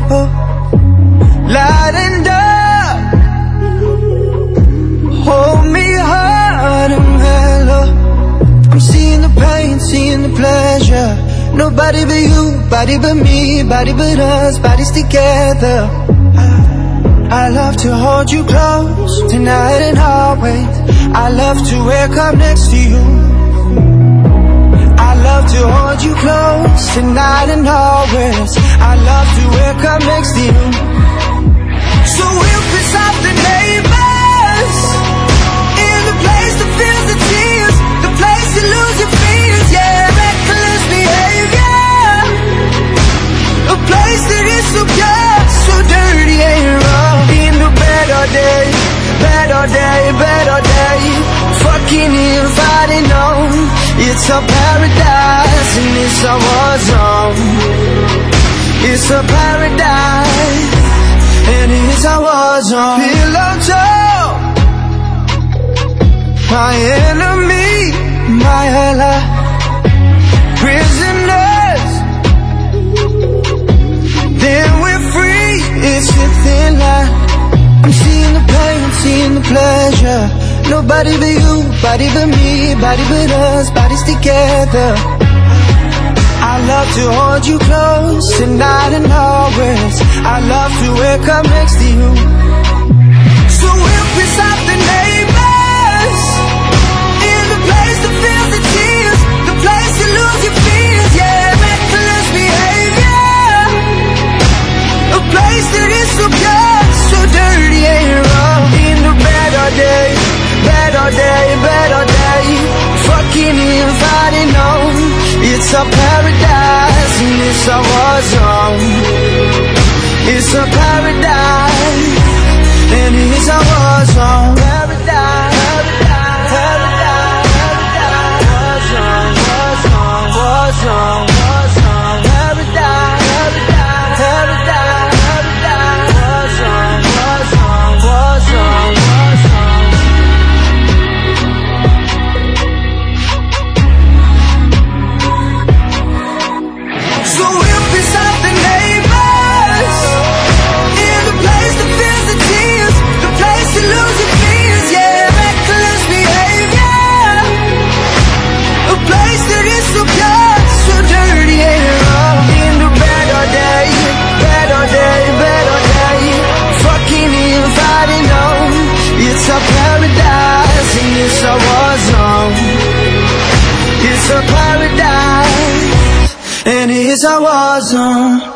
oh, lightened up. Hold me hard and mellow. I'm seeing the pain, seeing the pleasure. Nobody but you, body but me, body but us, bodies together. I love to hold you close, tonight and always. I love to wake up next to you. I love to hold you close, tonight and always. I love to wake up next to you. So we'll piss off the neighbors, in the place that feels the tears, the place you lose your fears, yeah, reckless behavior. A place that is so pure, so dirty and raw. In the better day, better day, better day. Fucking if I didn't know, it's a paradise and it's a war zone. It's a paradise and it's a war zone. Pillow talk, my enemy, my ally. Prisoners, then we're free, it's a thin line. I'm seeing the pain, seeing the pleasure. Nobody but you, body but me, body but us, bodies together. I love to hold you close, tonight and always. I love to wake up next to you. So we'll piss off the neighbors, in the place that feels the tears, the place you lose your fears, yeah, reckless behavior. A place that is so pure, so dirty and raw. In the better day, better day, better day. Fucking if I didn't know, it's a paradise and it's a war zone. It's a paradise and it's a war zone. Paradise, paradise, paradise, war zone, war zone, war zone, war zone. Paradise, paradise, paradise, paradise, war zone, war zone, war zone, war zone. So we'll piss off the neighbors, in the place that feels the tears, the place you lose your fears, yeah, reckless behavior. A place that is so pure, so dirty and raw. In the better day, better day, better day. Fucking if I didn't know, it's a paradise and it's a war zone. It's a paradise and it's a war zone.